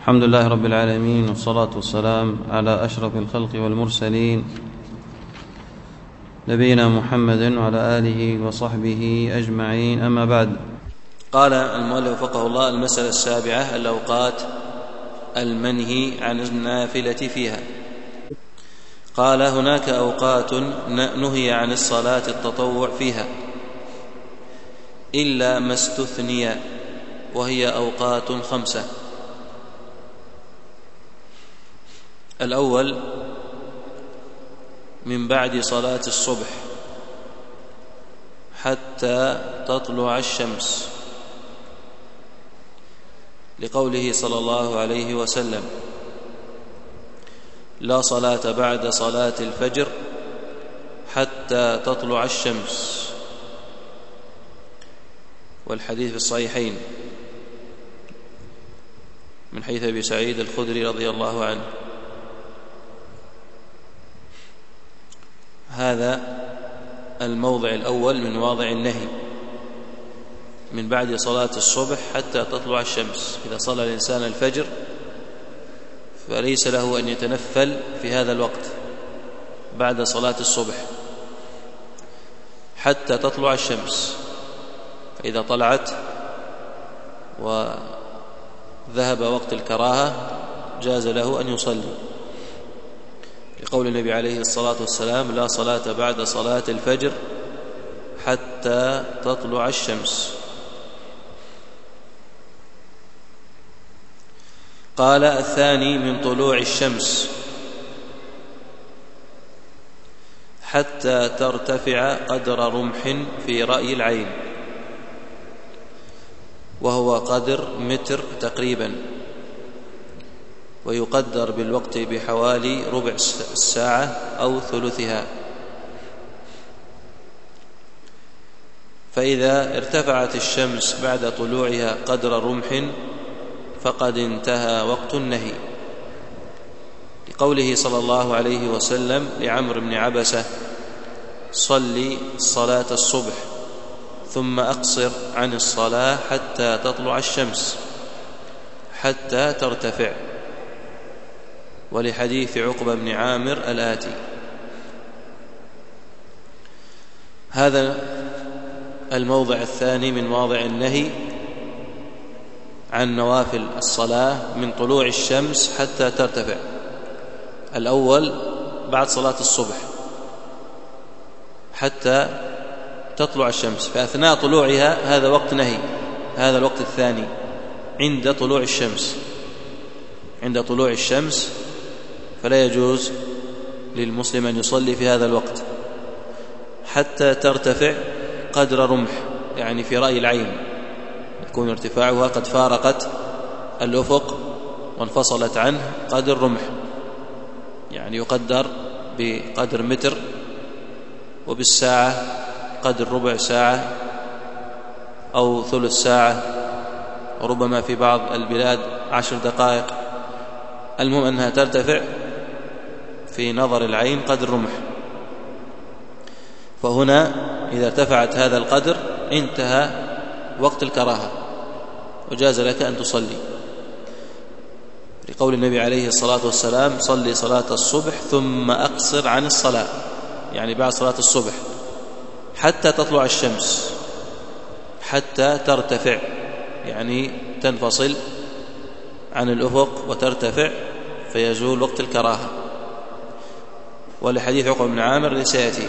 الحمد لله رب العالمين، والصلاة والسلام على أشرف الخلق والمرسلين نبينا محمد وعلى آله وصحبه أجمعين، أما بعد. قال المؤلف وفقه الله: المسألة السابعة: الأوقات المنهي عن النافلة فيها. قال: هناك أوقات نهي عن الصلاة التطوع فيها إلا ما استثني، وهي أوقات 5. الأول من بعد صلاة الصبح حتى تطلع الشمس، لقوله صلى الله عليه وسلم: لا صلاة بعد صلاة الفجر حتى تطلع الشمس، والحديث في الصحيحين من حديث أبي سعيد الخدري رضي الله عنه. هذا الموضع الأول من مواضع النهي، من بعد صلاة الصبح حتى تطلع الشمس. إذا صلى الإنسان الفجر فليس له أن يتنفل في هذا الوقت بعد صلاة الصبح حتى تطلع الشمس، فإذا طلعت وذهب وقت الكراهة جاز له أن يصلي، لقول النبي عليه الصلاة والسلام: لا صلاة بعد صلاة الفجر حتى تطلع الشمس. قال: الثاني من طلوع الشمس حتى ترتفع قدر رمح في رأي العين، وهو قدر متر تقريبا، ويقدر بالوقت بحوالي ربع الساعة أو ثلثها. فإذا ارتفعت الشمس بعد طلوعها قدر رمح فقد انتهى وقت النهي، لقوله صلى الله عليه وسلم لعمرو بن عبسة: صلي صلاة الصبح ثم أقصر عن الصلاة حتى تطلع الشمس حتى ترتفع. ولحديث عقبة بن عامر الآتي. هذا الموضع الثاني من مواضع النهي عن نوافل الصلاة من طلوع الشمس حتى ترتفع. الأول بعد صلاة الصبح حتى تطلع الشمس، فأثناء طلوعها هذا وقت نهي. هذا الوقت الثاني عند طلوع الشمس. عند طلوع الشمس فلا يجوز للمسلم أن يصلي في هذا الوقت حتى ترتفع قدر رمح، يعني في رأي العين، يكون ارتفاعها قد فارقت الأفق وانفصلت عنه قدر رمح، يعني يقدر بقدر متر، وبالساعة قدر ربع ساعة أو ثلث ساعة، وربما في بعض البلاد 10 دقائق. المهم أنها ترتفع في نظر العين قدر رمح. فهنا إذا ارتفعت هذا القدر انتهى وقت الكراهة وجاز لك أن تصلي، لقول النبي عليه الصلاة والسلام: صلي صلاة الصبح ثم أقصر عن الصلاة، يعني بعد صلاة الصبح حتى تطلع الشمس، حتى ترتفع يعني تنفصل عن الأفق وترتفع فيزول وقت الكراهة. ولحديث عقبة بن عامر لسيأتي.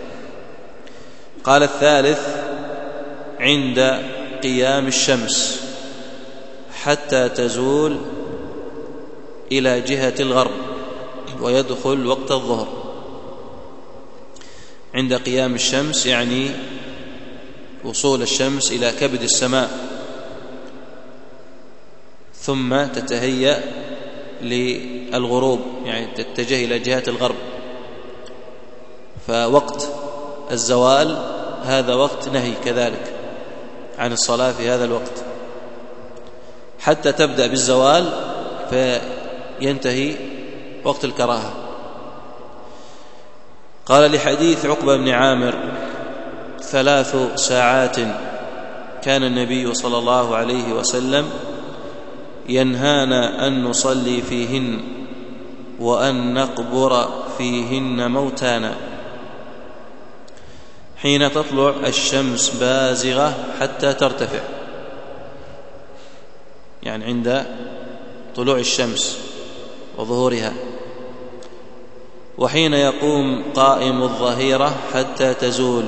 قال: الثالث عند قيام الشمس حتى تزول إلى جهة الغرب ويدخل وقت الظهر. عند قيام الشمس يعني وصول الشمس إلى كبد السماء ثم تتهيأ للغروب، يعني تتجه إلى جهة الغرب. فوقت الزوال هذا وقت نهي كذلك عن الصلاة في هذا الوقت حتى تبدأ بالزوال فينتهي وقت الكراهة. قال: لحديث عقبة بن عامر: 3 ساعات كان النبي صلى الله عليه وسلم ينهانا أن نصلي فيهن وأن نقبر فيهن موتانا. حين تطلع الشمس بازغة حتى ترتفع، يعني عند طلوع الشمس وظهورها. وحين يقوم قائم الظهيرة حتى تزول،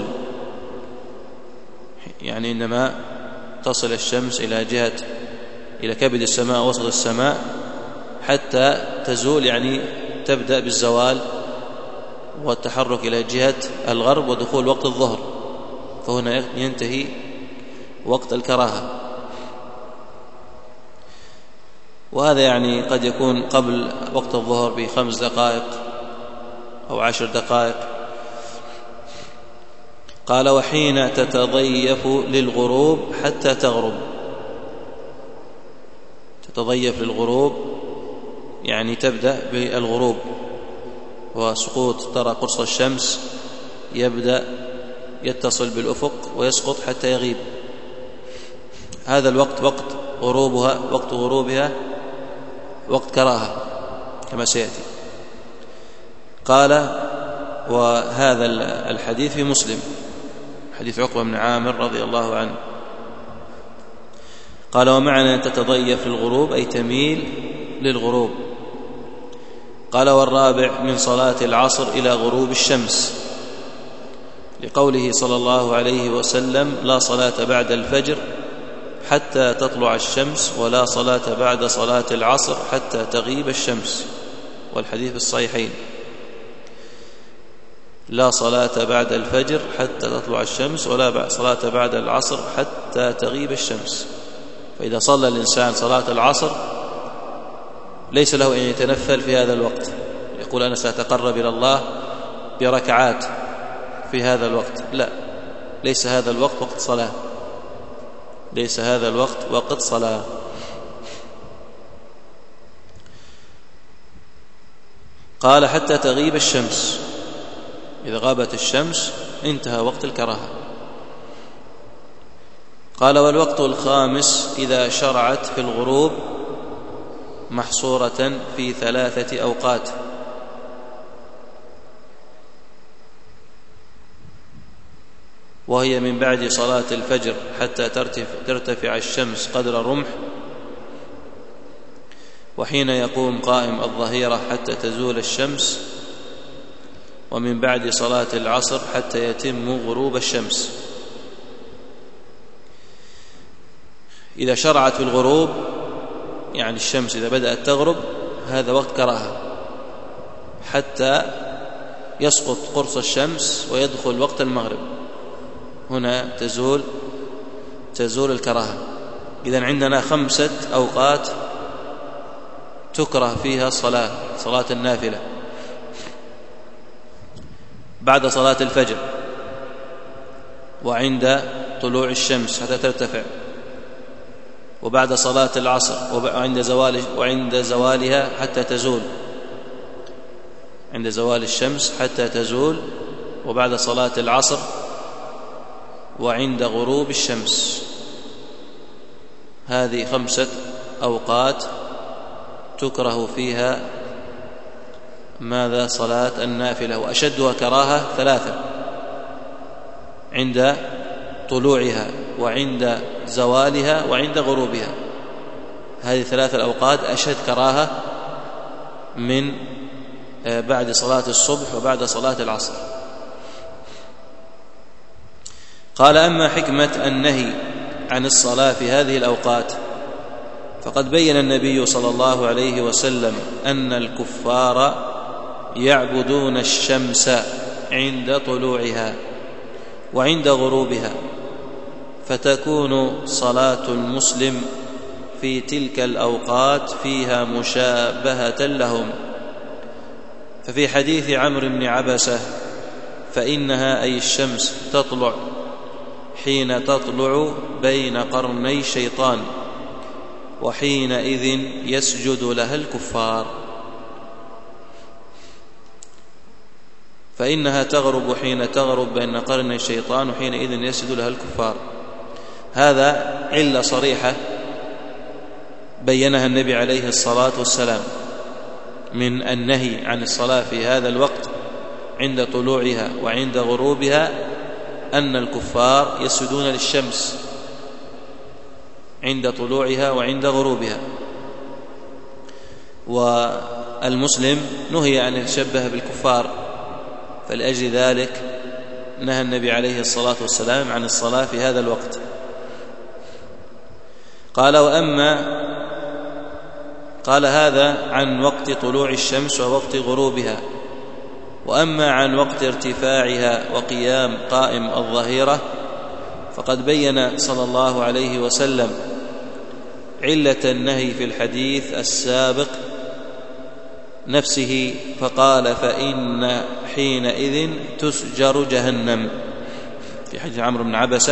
يعني عندما تصل الشمس إلى كبد السماء وسط السماء حتى تزول، يعني تبدأ بالزوال والتحرك إلى جهة الغرب ودخول وقت الظهر، فهنا ينتهي وقت الكراهة. وهذا يعني قد يكون قبل وقت الظهر ب5 دقائق أو 10 دقائق. قال: وحين تتضيف للغروب حتى تغرب. تتضيف للغروب يعني تبدأ بالغروب وسقوط، ترى قرص الشمس يبدأ يتصل بالأفق ويسقط حتى يغيب. هذا الوقت وقت غروبها وقت كراهة كما سيأتي. قال: وهذا الحديث في مسلم، حديث عقبة بن عامر رضي الله عنه. قال: ومعنى أن تتضيف للغروب أي تميل للغروب. قال: والرابع من صلاة العصر إلى غروب الشمس، لقوله صلى الله عليه وسلم: لا صلاة بعد الفجر حتى تطلع الشمس، ولا صلاة بعد صلاة العصر حتى تغيب الشمس. والحديث الصحيحين: لا صلاة بعد الفجر حتى تطلع الشمس، ولا صلاة بعد العصر حتى تغيب الشمس. فإذا صلى الإنسان صلاة العصر ليس له أن يتنفل في هذا الوقت، يقول أنا سأتقرب إلى الله بركعات في هذا الوقت. لا، ليس هذا الوقت وقت صلاة، ليس هذا الوقت وقت صلاة. قال: حتى تغيب الشمس، إذا غابت الشمس انتهى وقت الكراهة. قال: والوقت الخامس إذا شرعت في الغروب محصورة في 3 أوقات، وهي من بعد صلاة الفجر حتى ترتفع الشمس قدر الرمح، وحين يقوم قائم الظهيرة حتى تزول الشمس، ومن بعد صلاة العصر حتى يتم غروب الشمس. إذا شرعت في الغروب يعني الشمس إذا بدأت تغرب، هذا وقت كراهة حتى يسقط قرص الشمس ويدخل وقت المغرب، هنا تزول الكراهة. إذن عندنا 5 أوقات تكره فيها صلاة النافلة: بعد صلاة الفجر، وعند طلوع الشمس حتى ترتفع، وبعد صلاة العصر، وعند زوالها حتى تزول، عند زوال الشمس حتى تزول، وبعد صلاة العصر، وعند غروب الشمس. هذه 5 أوقات تكره فيها ماذا؟ صلاة النافلة. وأشدها كراهة 3: عند طلوعها، وعند زوالها، وعند غروبها. هذه 3 الأوقات أشد كراهة من بعد صلاة الصبح وبعد صلاة العصر. قال: أما حكمة النهي عن الصلاة في هذه الأوقات فقد بين النبي صلى الله عليه وسلم أن الكفار يعبدون الشمس عند طلوعها وعند غروبها، فتكون صلاة المسلم في تلك الأوقات فيها مشابهة لهم. ففي حديث عمرو بن عبسة: فإنها أي الشمس تطلع حين تطلع بين قرني الشيطان، وحينئذ يسجد لها الكفار. فإنها تغرب حين تغرب بين قرني الشيطان، وحينئذ يسجد لها الكفار. هذا علة صريحة بينها النبي عليه الصلاة والسلام من النهي عن الصلاة في هذا الوقت عند طلوعها وعند غروبها أن الكفار يسجدون للشمس عند طلوعها وعند غروبها، والمسلم نهي أن يتشبه بالكفار، فلأجل ذلك نهى النبي عليه الصلاة والسلام عن الصلاة في هذا الوقت. قال هذا عن وقت طلوع الشمس ووقت غروبها، وأما عن وقت ارتفاعها وقيام قائم الظهيرة فقد بين صلى الله عليه وسلم علة النهي في الحديث السابق نفسه، فقال فإن حينئذ تسجر جهنم، في حديث عمرو بن عبسة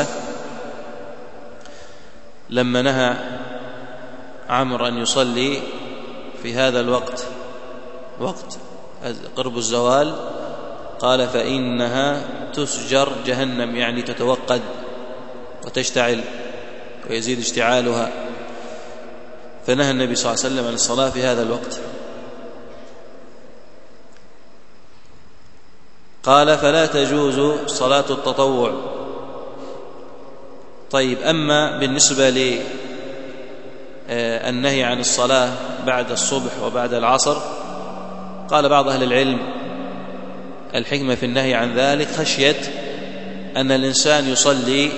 لما نهى عمرو أن يصلي في هذا الوقت وقت قرب الزوال، قال فإنها تسجر جهنم، يعني تتوقد وتشتعل ويزيد اشتعالها، فنهى النبي صلى الله عليه وسلم عن الصلاة في هذا الوقت. قال فلا تجوز صلاة التطوع. طيب، أما بالنسبة للنهي عن الصلاة بعد الصبح وبعد العصر، قال بعض أهل العلم الحكمة في النهي عن ذلك خشية أن الإنسان يصلي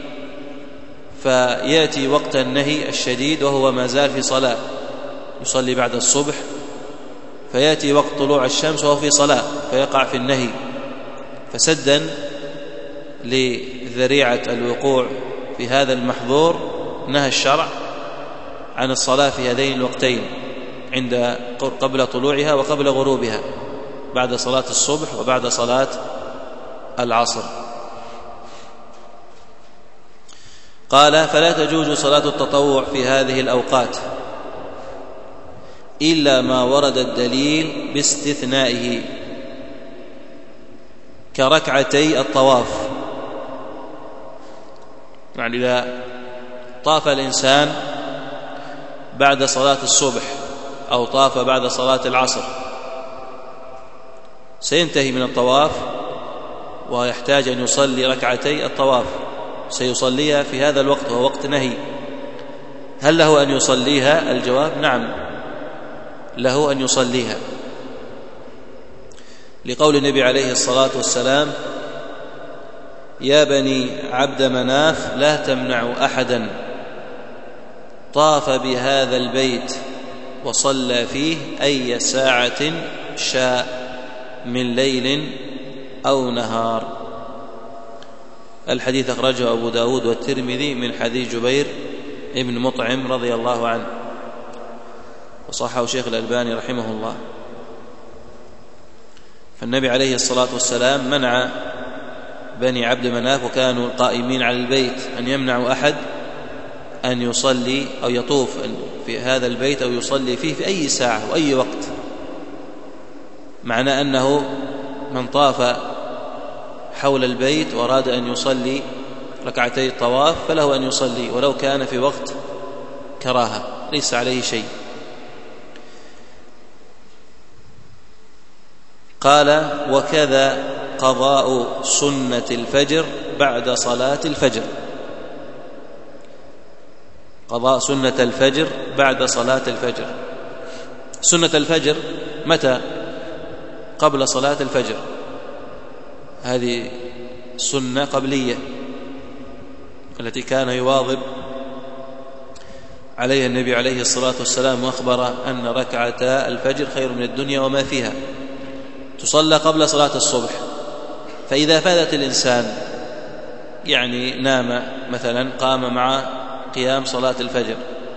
فيأتي وقت النهي الشديد وهو ما زال في صلاة، يصلي بعد الصبح فيأتي وقت طلوع الشمس وهو في صلاة فيقع في النهي، فسدا لذريعة الوقوع في هذا المحظور نهى الشرع عن الصلاة في هذين الوقتين عند قبل طلوعها وقبل غروبها، بعد صلاة الصبح وبعد صلاة العصر. قال فلا تجوز صلاة التطوع في هذه الأوقات إلا ما ورد الدليل باستثنائه، كركعتي الطواف. يعني إذا طاف الإنسان بعد صلاة الصبح أو طاف بعد صلاة العصر سينتهي من الطواف ويحتاج أن يصلي ركعتي الطواف، سيصليها في هذا الوقت وهو وقت نهي. هل له أن يصليها؟ الجواب نعم، له أن يصليها، لقول النبي عليه الصلاة والسلام يا بني عبد مناف لا تمنعوا أحدا طاف بهذا البيت وصلى فيه أي ساعة شاء من ليل أو نهار. الحديث أخرجه أبو داود والترمذي من حديث جبير ابن مطعم رضي الله عنه، وصححه شيخ الألباني رحمه الله. فالنبي عليه الصلاة والسلام منع بني عبد مناف وكانوا القائمين على البيت أن يمنعوا أحد أن يصلي أو يطوف في هذا البيت أو يصلي فيه في أي ساعة وأي وقت، معنى أنه من طاف حول البيت وأراد أن يصلي ركعتي الطواف فله أن يصلي ولو كان في وقت كراهة، ليس عليه شيء. قال وكذا قضاء سنة الفجر بعد صلاة الفجر، قضاء سنة الفجر بعد صلاة الفجر. سنة الفجر متى؟ قبل صلاة الفجر، هذه سنة قبلية التي كان يواظب عليها النبي عليه الصلاة والسلام، وأخبر أن ركعتا الفجر خير من الدنيا وما فيها، تصلى قبل صلاة الصبح. فإذا فاتت الإنسان يعني نام مثلا، قام مع قيام صلاة الفجر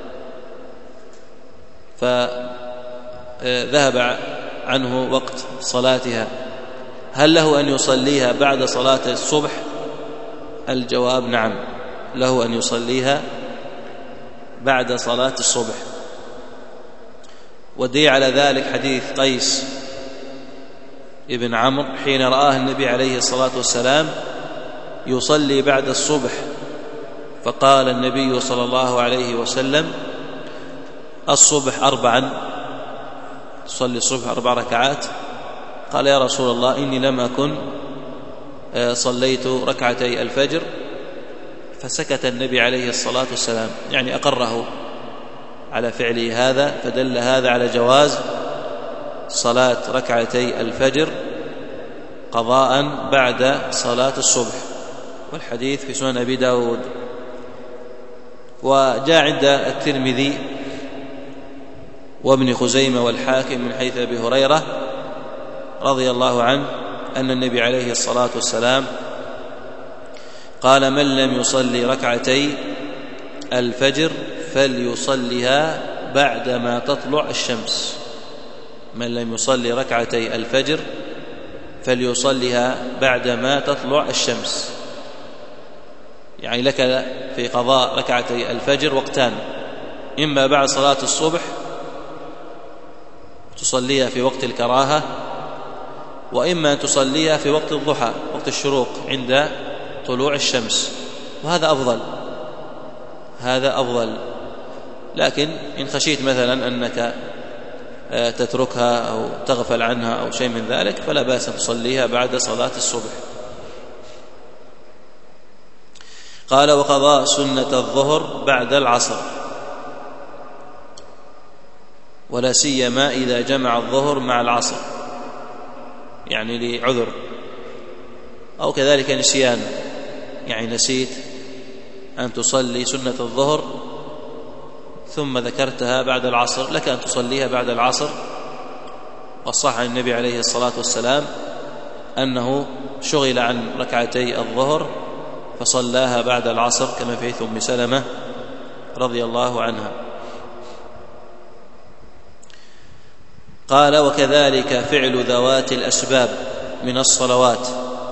فذهب عنه وقت صلاتها، هل له أن يصليها بعد صلاة الصبح؟ الجواب نعم، له أن يصليها بعد صلاة الصبح. والدليل على ذلك حديث قيس ابن عمرو حين رآه النبي عليه الصلاة والسلام يصلي بعد الصبح، فقال النبي صلى الله عليه وسلم الصبح 4 تصلي الصبح 4 ركعات. قال يا رسول الله إني لم أكن صليت ركعتي الفجر. فسكت النبي عليه الصلاة والسلام، يعني أقره على فعله هذا، فدل هذا على جواز صلاة ركعتي الفجر قضاء بعد صلاة الصبح، والحديث في سنن أبي داود. وجاء عند الترمذي وابن خزيمة والحاكم من حيث أبي هريرة رضي الله عنه أن النبي عليه الصلاة والسلام قال من لم يصلي ركعتي الفجر فليصليها بعدما تطلع الشمس. من لم يصلي ركعتي الفجر فليصليها بعدما تطلع الشمس. يعني لك في قضاء ركعتي الفجر وقتان، إما بعد صلاة الصبح تصليها في وقت الكراهة، وإما تصليها في وقت الضحى وقت الشروق عند طلوع الشمس، وهذا أفضل، هذا أفضل. لكن إن خشيت مثلا أنك تتركها أو تغفل عنها أو شيء من ذلك فلا بأس أن تصليها بعد صلاة الصبح. قال وقضاء سنة الظهر بعد العصر، ولا سيما إذا جمع الظهر مع العصر، يعني لعذر، أو كذلك نسيان، يعني نسيت أن تصلي سنة الظهر ثم ذكرتها بعد العصر، لك أن تصليها بعد العصر. وصح عن النبي عليه الصلاة والسلام أنه شغل عن ركعتي الظهر فصلاها بعد العصر، كما في حديث أم سلمة رضي الله عنها. قال وكذلك فعل ذوات الأسباب من الصلوات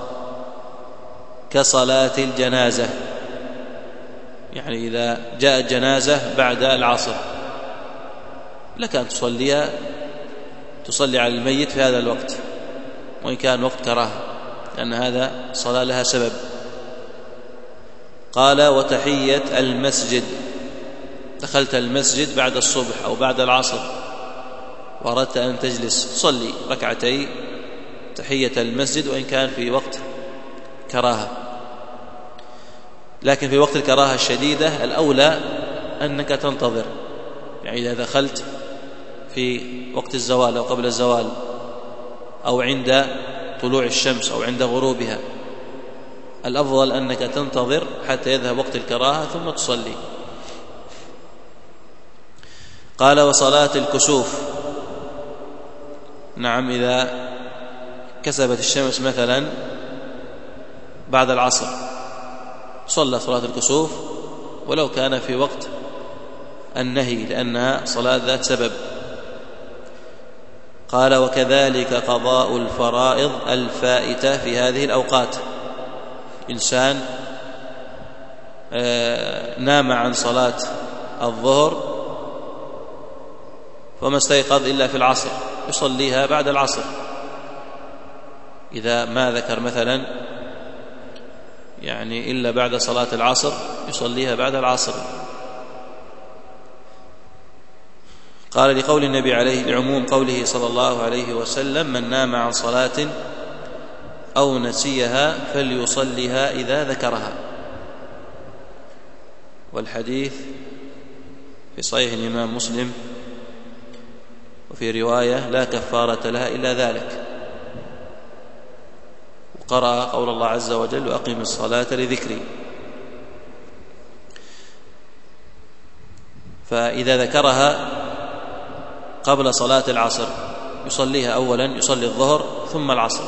كصلاة الجنازة، يعني إذا جاءت جنازة بعد العصر لك أن تصلي على الميت في هذا الوقت، وإن كان وقت كراهة، لأن هذا صلاة لها سبب. قال وتحية المسجد، دخلت المسجد بعد الصبح أو بعد العصر وأردت أن تجلس تصلي ركعتي تحية المسجد، وإن كان في وقت كراهة. لكن في وقت الكراهة الشديدة الأولى أنك تنتظر، يعني إذا دخلت في وقت الزوال أو قبل الزوال أو عند طلوع الشمس أو عند غروبها، الأفضل أنك تنتظر حتى يذهب وقت الكراهة ثم تصلي. قال وصلاة الكسوف، نعم إذا كسبت الشمس مثلا بعد العصر صلى صلاة الكسوف ولو كان في وقت النهي، لأنها صلاة ذات سبب. قال وكذلك قضاء الفرائض الفائتة في هذه الأوقات، إنسان نام عن صلاة الظهر وما استيقظ إلا في العصر يصليها بعد العصر، إذا ما ذكر مثلا يعني إلا بعد صلاة العصر يصليها بعد العصر. قال لقول النبي عليه لعموم قوله صلى الله عليه وسلم من نام عن صلاة أو نسيها فليصليها إذا ذكرها، والحديث في صحيح الإمام مسلم، وفي رواية لا كفارة لها إلا ذلك. وقرأ قول الله عز وجل وأقم الصلاة لذكري. فإذا ذكرها قبل صلاة العصر يصليها أولا، يصلي الظهر ثم العصر،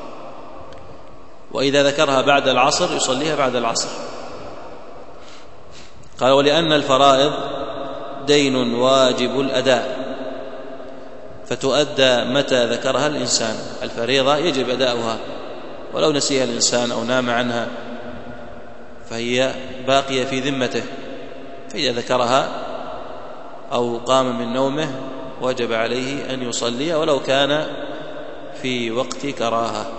وإذا ذكرها بعد العصر يصليها بعد العصر. قال ولأن الفرائض دين واجب الأداء فتؤدى متى ذكرها الإنسان، الفريضة يجب أداؤها ولو نسيها الإنسان أو نام عنها فهي باقية في ذمته، فإذا ذكرها أو قام من نومه وجب عليه أن يصلي ولو كان في وقت كراهة.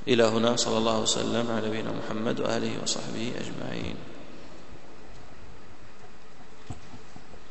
إلى هنا، صلى الله وسلم على نبينا محمد وآله وصحبه أجمعين.